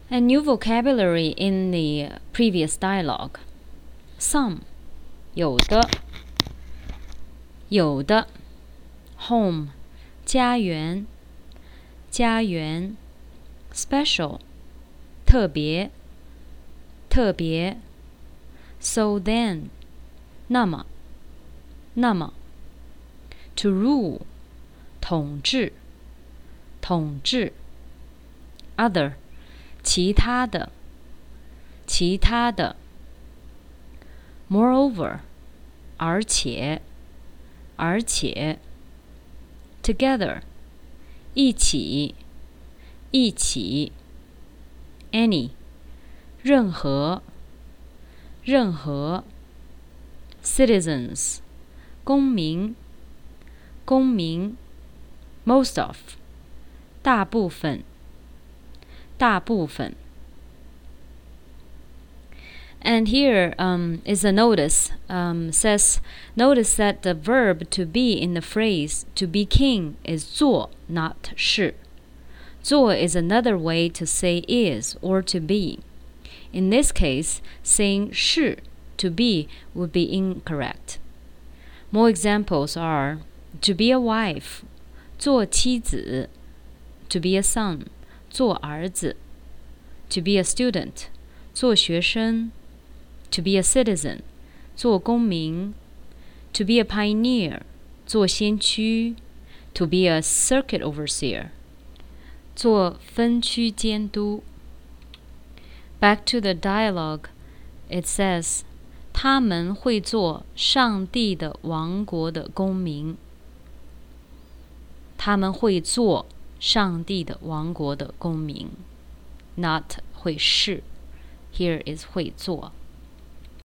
A new vocabulary in the previous dialogue. Some, 有的 Home, 家园 Special, 特别 So then, 那么 To rule, 统治 Other, 其他的 Moreover, 而且 Together, 一起 Any, 任何 Citizens, 公民 Most of, 大部分 And here is a notice. Says, notice that the verb to be in the phrase to be king is 做, not 是. 做 is another way to say is or to be. In this case, saying 是 to be would be incorrect. More examples are to be a wife, 做妻子 to be a son, 做儿子 to be a student, 做学生 to be a citizen, 做公民 to be a pioneer, 做先驱 to be a circuit overseer, 做分区监督 Back to the dialogue, it says, 他们会做上帝的王国的公民。他们会做上帝的王国的公民 not 会是 Here is 会做